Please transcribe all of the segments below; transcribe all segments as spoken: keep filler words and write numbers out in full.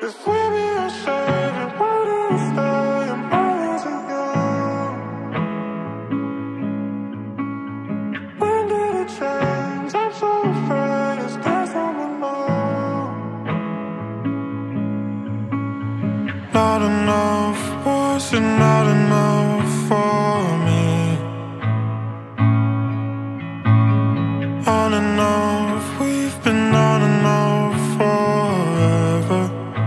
If we be unsaved, why do you stay? I'm losing you. When did it change? I'm so afraid. Is there someone more? Not enough. Was it not enough for me? On and off, we've been on and off forever.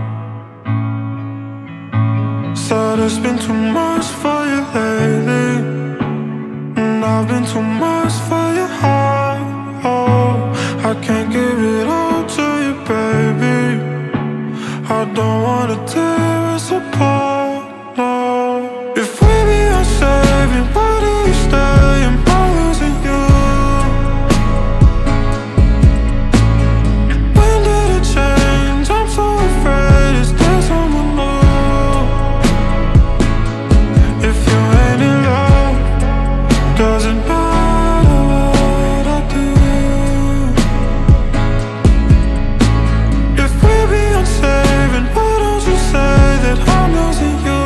Said it's been too much for you lately, and I've been too much for your heart. Oh, I can't give it all to you, baby. I don't wanna tear us apart, no. If we be unsaved, why do you stay? Am I losing you? When did it change? I'm so afraid. Is there someone more? If you ain't in love, doesn't matter what I do. If we be unsaved, why don't you say that I'm losing you?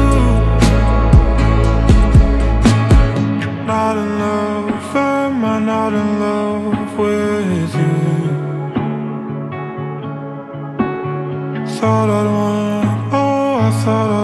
Not in love, am I not in love with you? Thought I'd won, oh I thought